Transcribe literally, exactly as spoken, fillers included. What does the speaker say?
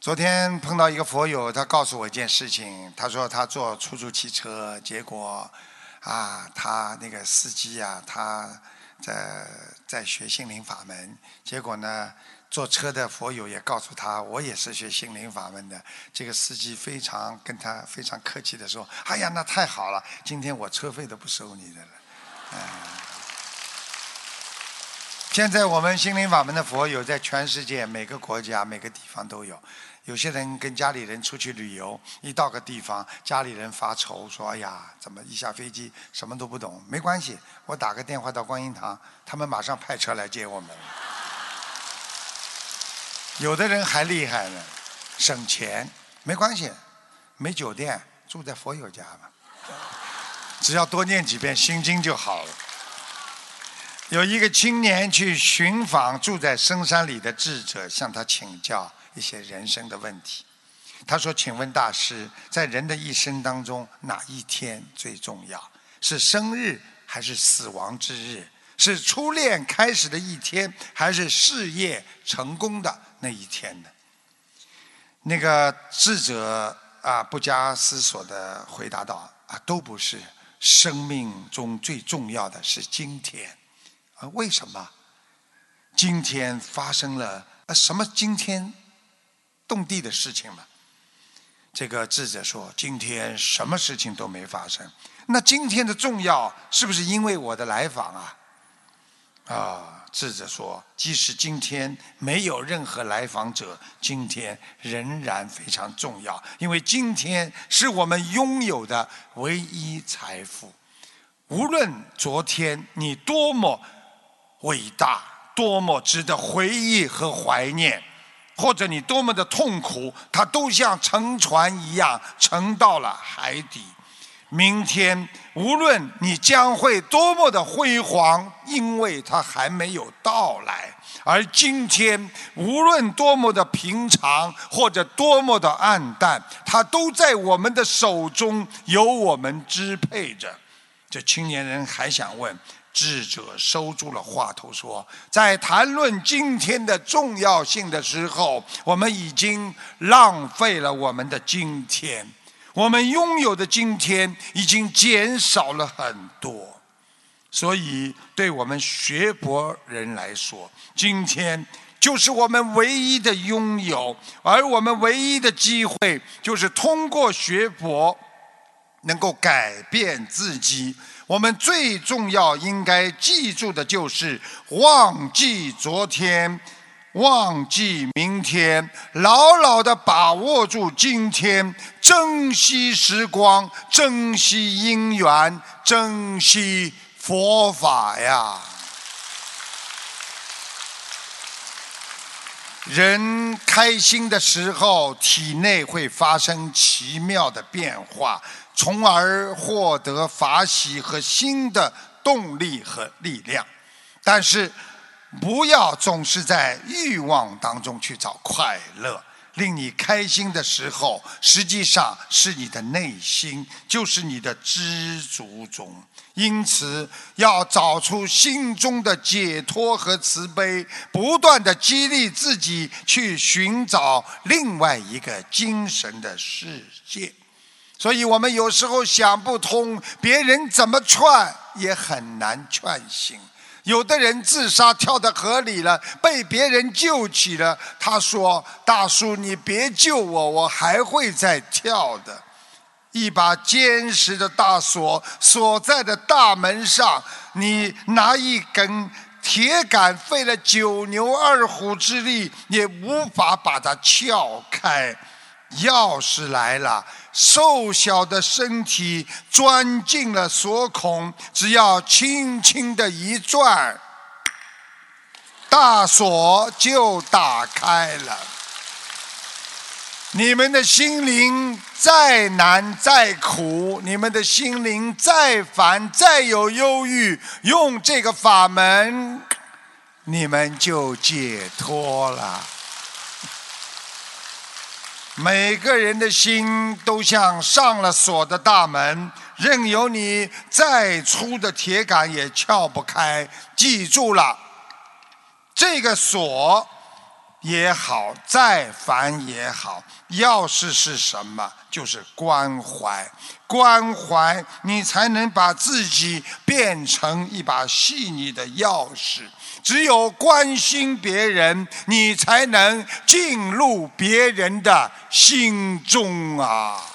昨天碰到一个佛友，他告诉我一件事情。他说他坐出租汽车，结果啊，他那个司机啊，他在在学心灵法门。结果呢，坐车的佛友也告诉他，我也是学心灵法门的。这个司机非常跟他非常客气的说：“哎呀，那太好了，今天我车费都不收你的了。”嗯。现在我们心灵法门的佛友在全世界每个国家每个地方都有。有些人跟家里人出去旅游，一到个地方，家里人发愁说：“哎呀，怎么一下飞机什么都不懂？”没关系，我打个电话到观音堂，他们马上派车来接我们。有的人还厉害呢，省钱，没关系，没酒店，住在佛友家吧，只要多念几遍心经就好了。有一个青年去寻访住在深山里的智者，向他请教一些人生的问题。他说：“请问大师，在人的一生当中，哪一天最重要？是生日还是死亡之日？是初恋开始的一天，还是事业成功的那一天呢？”那个智者啊，不加思索地回答道：“啊，都不是。生命中最重要的是今天。啊，为什么？今天发生了啊什么惊天动地的事情吗？”这个智者说：“今天什么事情都没发生。那今天的重要是不是因为我的来访啊？”啊，智者说：“即使今天没有任何来访者，今天仍然非常重要，因为今天是我们拥有的唯一财富。无论昨天你多么伟大，多么值得回忆和怀念，或者你多么的痛苦，它都像沉船一样沉到了海底。明天无论你将会多么的辉煌，因为它还没有到来。而今天无论多么的平常，或者多么的暗淡，它都在我们的手中，由我们支配着。”这青年人还想问，智者收住了话头说：“在谈论今天的重要性的时候，我们已经浪费了我们的今天，我们拥有的今天已经减少了很多。所以对我们学佛人来说，今天就是我们唯一的拥有，而我们唯一的机会就是通过学佛能够改变自己。我们最重要应该记住的就是忘记昨天，忘记明天，牢牢地把握住今天，珍惜时光，珍惜因缘，珍惜佛法呀。”人开心的时候，体内会发生奇妙的变化，从而获得法喜和新的动力和力量。但是不要总是在欲望当中去找快乐。令你开心的时候，实际上是你的内心，就是你的知足中。因此要找出心中的解脱和慈悲，不断地激励自己去寻找另外一个精神的世界。所以我们有时候想不通，别人怎么劝也很难劝醒。有的人自杀跳到河里了，被别人救起了，他说：“大叔，你别救我，我还会再跳的。”一把坚实的大锁锁在的大门上，你拿一根铁杆费了九牛二虎之力也无法把它撬开。钥匙来了，瘦小的身体钻进了锁孔，只要轻轻的一转，大锁就打开了。你们的心灵再难再苦，你们的心灵再烦再有忧郁，用这个法门，你们就解脱了。每个人的心都像上了锁的大门，任由你再粗的铁杆也撬不开。记住了，这个锁也好，再烦也好，钥匙是什么？就是关怀。关怀，你才能把自己变成一把细腻的钥匙。只有关心别人，你才能进入别人的心中啊！